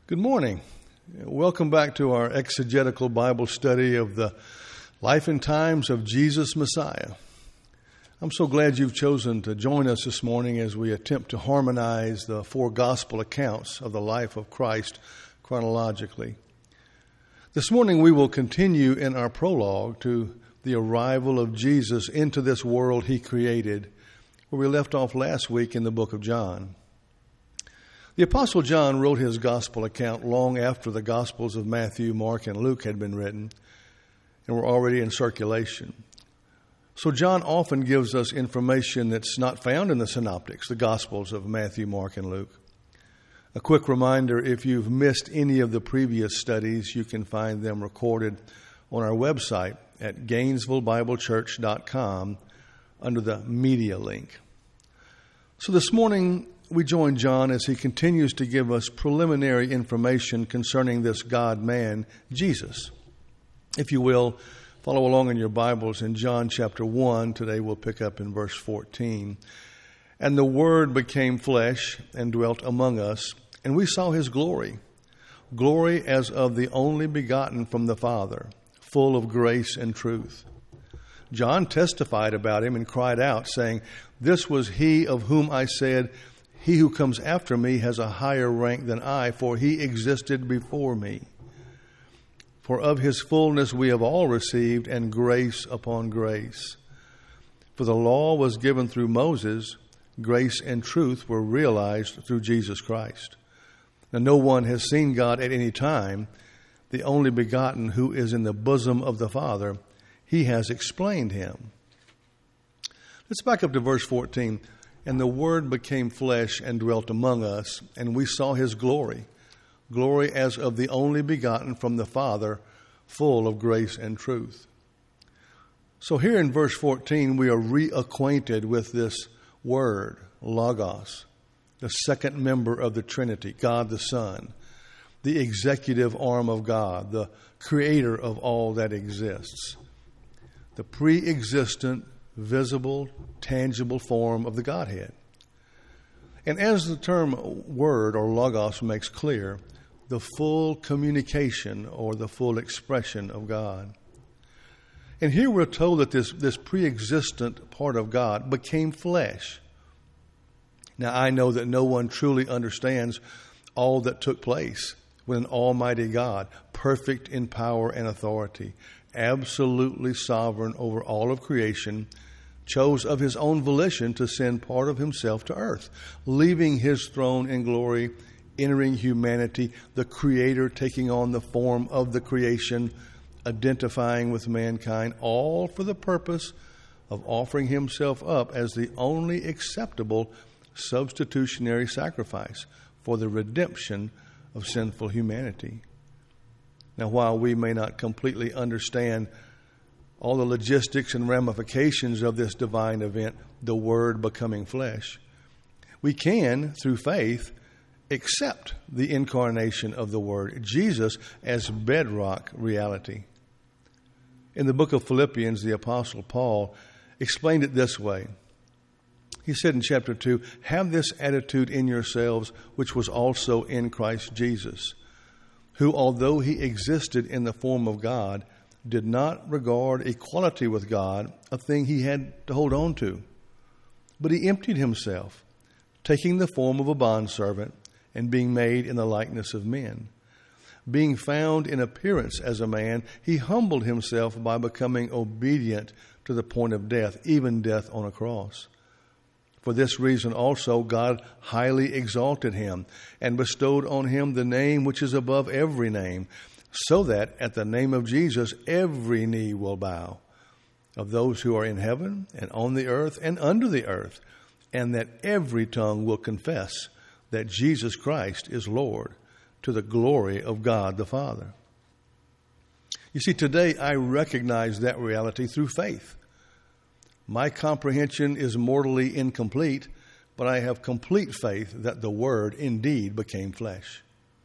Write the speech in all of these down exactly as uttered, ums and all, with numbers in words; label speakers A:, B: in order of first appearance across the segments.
A: Good morning. Welcome back to our exegetical Bible study of the life and times of Jesus Messiah. I'm so glad you've chosen to join us this morning as we attempt to harmonize the four gospel accounts of the life of Christ chronologically. This morning we will continue in our prologue to the arrival of Jesus into this world he created, where we left off last week in the book of John. The Apostle John wrote his gospel account long after the Gospels of Matthew, Mark, and Luke had been written and were already in circulation. So John often gives us information that's not found in the synoptics, the Gospels of Matthew, Mark, and Luke. A quick reminder, if you've missed any of the previous studies, you can find them recorded on our website at gainesville bible church dot com under the media link. So this morning, we join John as he continues to give us preliminary information concerning this God-man, Jesus. If you will, follow along in your Bibles in John chapter one. Today we'll pick up in verse fourteen. And the Word became flesh and dwelt among us, and we saw his glory, glory as of the only begotten from the Father, full of grace and truth. John testified about him and cried out, saying, "This was he of whom I said, He who comes after me has a higher rank than I, for he existed before me. For of his fullness we have all received, and grace upon grace. For the law was given through Moses, grace and truth were realized through Jesus Christ. Now no one has seen God at any time. The only begotten who is in the bosom of the Father, he has explained him." Let's back up to verse fourteen. And the Word became flesh and dwelt among us, and we saw his glory, glory as of the only begotten from the Father, full of grace and truth. So here in verse fourteen, we are reacquainted with this word, Logos, the second member of the Trinity, God the Son, the executive arm of God, the creator of all that exists, the pre-existent, visible, tangible form of the Godhead. And as the term word or logos makes clear, the full communication or the full expression of God. And here we're told that this, this pre-existent part of God became flesh. Now I know that no one truly understands all that took place when an almighty God, perfect in power and authority, absolutely sovereign over all of creation, chose of his own volition to send part of himself to earth, leaving his throne in glory, entering humanity, the Creator taking on the form of the creation, identifying with mankind, all for the purpose of offering himself up as the only acceptable substitutionary sacrifice for the redemption of sinful humanity. Now, while we may not completely understand all the logistics and ramifications of this divine event, the Word becoming flesh, we can, through faith, accept the incarnation of the Word, Jesus, as bedrock reality. In the book of Philippians, the Apostle Paul explained it this way. He said in chapter two, "Have this attitude in yourselves, which was also in Christ Jesus, who, although he existed in the form of God, did not regard equality with God a thing he had to hold on to. But he emptied himself, taking the form of a bondservant and being made in the likeness of men. Being found in appearance as a man, he humbled himself by becoming obedient to the point of death, even death on a cross. For this reason also God highly exalted him and bestowed on him the name which is above every name, so that at the name of Jesus every knee will bow, of those who are in heaven and on the earth and under the earth, and that every tongue will confess that Jesus Christ is Lord, to the glory of God the Father." You see, today I recognize that reality through faith. My comprehension is mortally incomplete, but I have complete faith that the Word indeed became flesh.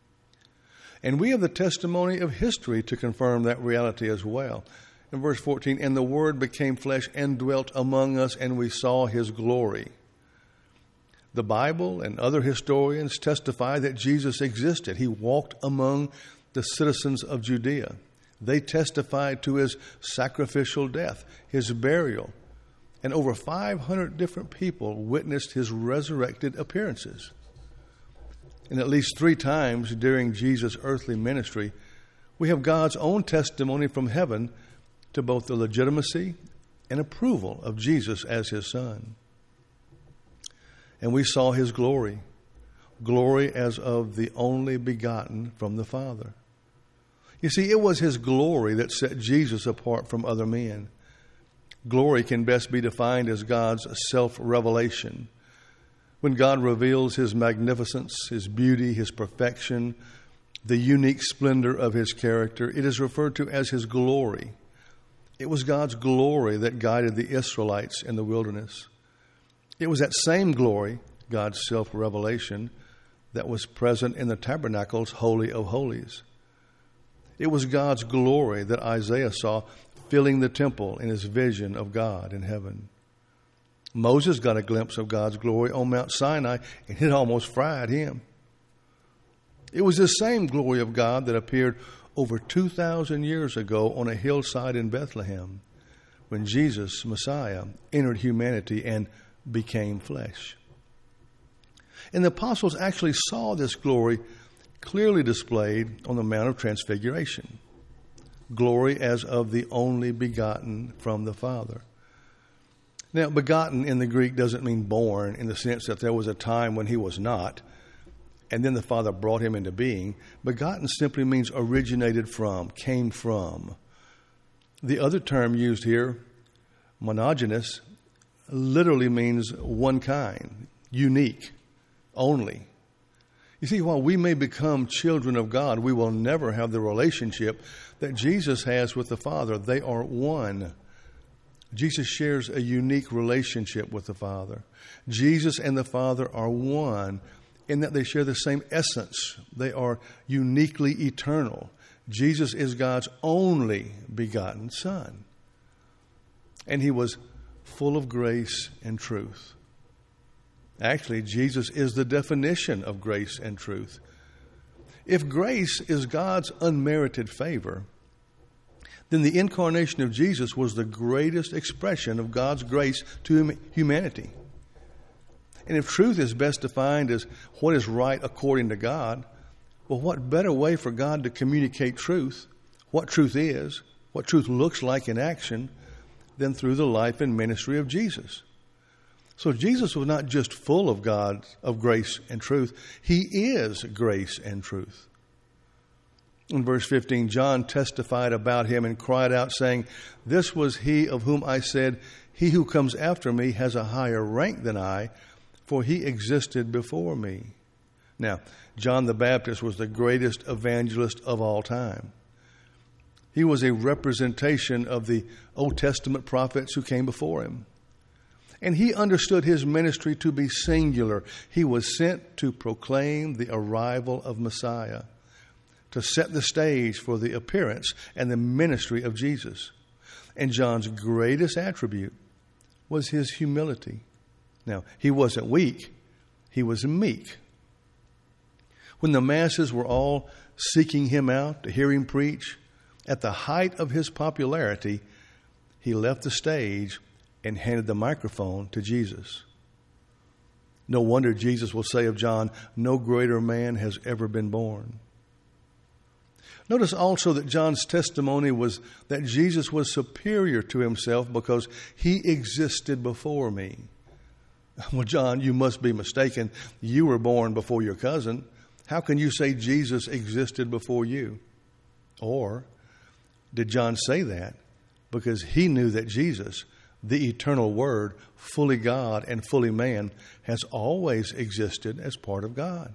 A: And we have the testimony of history to confirm that reality as well. In verse fourteen, "And the Word became flesh and dwelt among us, and we saw his glory." The Bible and other historians testify that Jesus existed. He walked among the citizens of Judea. They testified to his sacrificial death, his burial, and over five hundred different people witnessed his resurrected appearances. And at least three times during Jesus' earthly ministry, we have God's own testimony from heaven to both the legitimacy and approval of Jesus as his son. And we saw his glory, glory as of the only begotten from the Father. You see, it was his glory that set Jesus apart from other men. Glory can best be defined as God's self-revelation. When God reveals his magnificence, his beauty, his perfection, the unique splendor of his character, it is referred to as his glory. It was God's glory that guided the Israelites in the wilderness. It was that same glory, God's self-revelation, that was present in the tabernacle's Holy of Holies. It was God's glory that Isaiah saw filling the temple in his vision of God in heaven. Moses got a glimpse of God's glory on Mount Sinai, and it almost fried him. It was this same glory of God that appeared over two thousand years ago on a hillside in Bethlehem when Jesus, Messiah, entered humanity and became flesh. And the apostles actually saw this glory clearly displayed on the Mount of Transfiguration. Glory as of the only begotten from the Father. Now, begotten in the Greek doesn't mean born in the sense that there was a time when he was not, and then the Father brought him into being. Begotten simply means originated from, came from. The other term used here, monogenes, literally means one kind, unique, only. You see, while we may become children of God, we will never have the relationship that Jesus has with the Father. They are one. Jesus shares a unique relationship with the Father. Jesus and the Father are one in that they share the same essence. They are uniquely eternal. Jesus is God's only begotten Son. And he was full of grace and truth. Actually, Jesus is the definition of grace and truth. If grace is God's unmerited favor, then the incarnation of Jesus was the greatest expression of God's grace to humanity. And if truth is best defined as what is right according to God, well, what better way for God to communicate truth, what truth is, what truth looks like in action, than through the life and ministry of Jesus? So Jesus was not just full of God, of grace and truth. He is grace and truth. In verse fifteen, John testified about him and cried out, saying, "This was he of whom I said, he who comes after me has a higher rank than I, for he existed before me." Now, John the Baptist was the greatest evangelist of all time. He was a representation of the Old Testament prophets who came before him. And he understood his ministry to be singular. He was sent to proclaim the arrival of Messiah, to set the stage for the appearance and the ministry of Jesus. And John's greatest attribute was his humility. Now, he wasn't weak, he was meek. When the masses were all seeking him out to hear him preach, at the height of his popularity, he left the stage and handed the microphone to Jesus. No wonder Jesus will say of John, "No greater man has ever been born." Notice also that John's testimony was that Jesus was superior to himself because he existed before me. Well, John, you must be mistaken. You were born before your cousin. How can you say Jesus existed before you? Or did John say that because he knew that Jesus, the eternal Word, fully God and fully man, has always existed as part of God?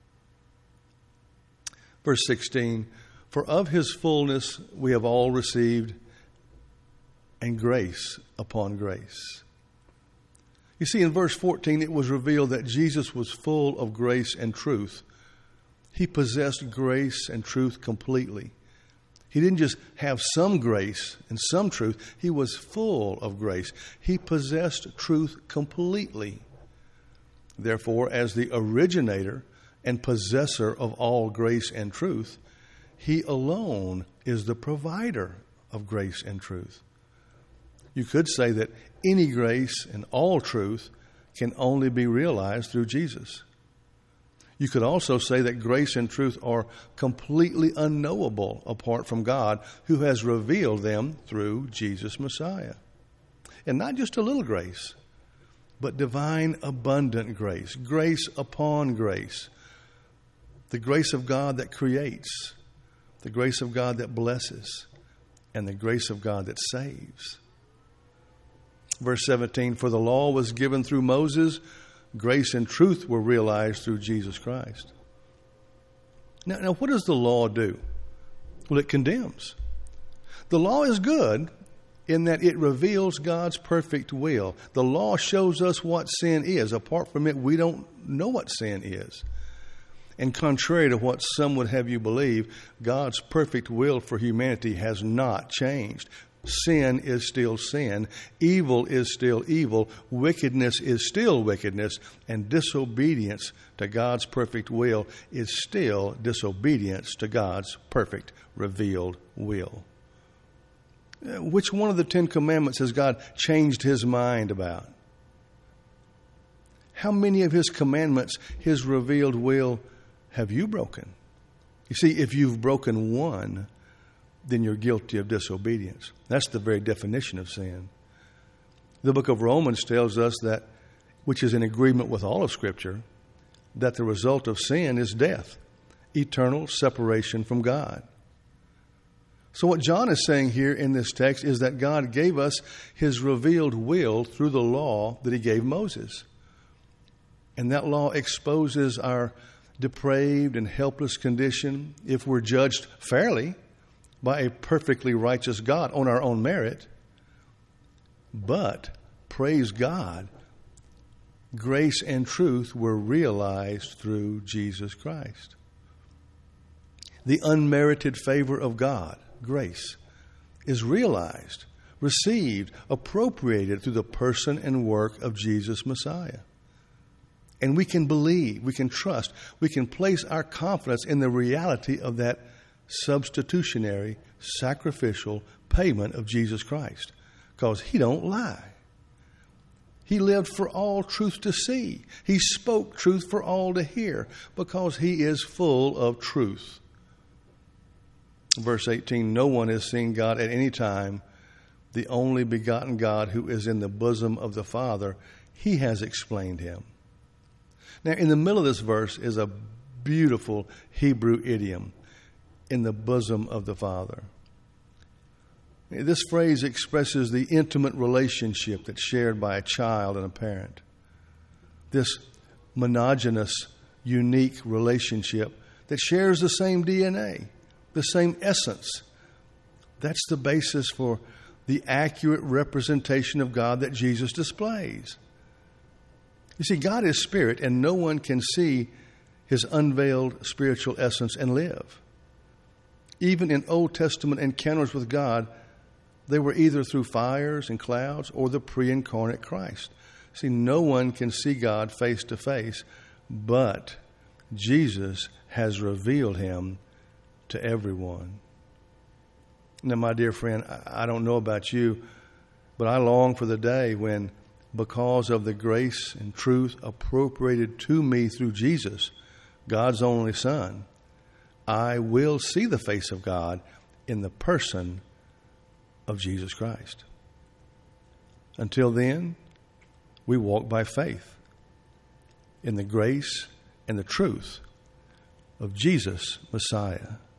A: Verse sixteen, "For of his fullness we have all received, and grace upon grace." You see, in verse fourteen, it was revealed that Jesus was full of grace and truth. He possessed grace and truth completely. He didn't just have some grace and some truth. He was full of grace. He possessed truth completely. Therefore, as the originator and possessor of all grace and truth, he alone is the provider of grace and truth. You could say that any grace and all truth can only be realized through Jesus. You could also say that grace and truth are completely unknowable apart from God, who has revealed them through Jesus Messiah. And not just a little grace, but divine abundant grace, grace upon grace. The grace of God that creates, the grace of God that blesses, and the grace of God that saves. Verse seventeen, for the law was given through Moses, grace and truth were realized through Jesus Christ. Now, now, what does the law do? Well, it condemns. The law is good in that it reveals God's perfect will. The law shows us what sin is. Apart from it, we don't know what sin is. And contrary to what some would have you believe, God's perfect will for humanity has not changed. Sin is still sin. Evil is still evil. Wickedness is still wickedness. And disobedience to God's perfect will is still disobedience to God's perfect revealed will. Which one of the Ten Commandments has God changed his mind about? How many of his commandments, his revealed will, have you broken? You see, if you've broken one, then you're guilty of disobedience. That's the very definition of sin. The book of Romans tells us that, which is in agreement with all of Scripture, that the result of sin is death, eternal separation from God. So what John is saying here in this text is that God gave us his revealed will through the law that he gave Moses. And that law exposes our depraved and helpless condition if we're judged fairly by a perfectly righteous God on our own merit. But, praise God, grace and truth were realized through Jesus Christ. The unmerited favor of God, grace, is realized, received, appropriated through the person and work of Jesus Messiah. And we can believe, we can trust, we can place our confidence in the reality of that substitutionary, sacrificial payment of Jesus Christ, because he don't lie. He lived for all truth to see. He spoke truth for all to hear, because he is full of truth. Verse eighteen, no one has seen God at any time. The only begotten God who is in the bosom of the Father, he has explained him. Now, in the middle of this verse is a beautiful Hebrew idiom, in the bosom of the Father. This phrase expresses the intimate relationship that's shared by a child and a parent. This monogenous, unique relationship that shares the same D N A, the same essence. That's the basis for the accurate representation of God that Jesus displays. You see, God is spirit, and no one can see his unveiled spiritual essence and live. Even in Old Testament encounters with God, they were either through fires and clouds or the pre-incarnate Christ. See, no one can see God face to face, but Jesus has revealed him to everyone. Now, my dear friend, I don't know about you, but I long for the day when, because of the grace and truth appropriated to me through Jesus, God's only Son, I will see the face of God in the person of Jesus Christ. Until then, we walk by faith in the grace and the truth of Jesus Messiah.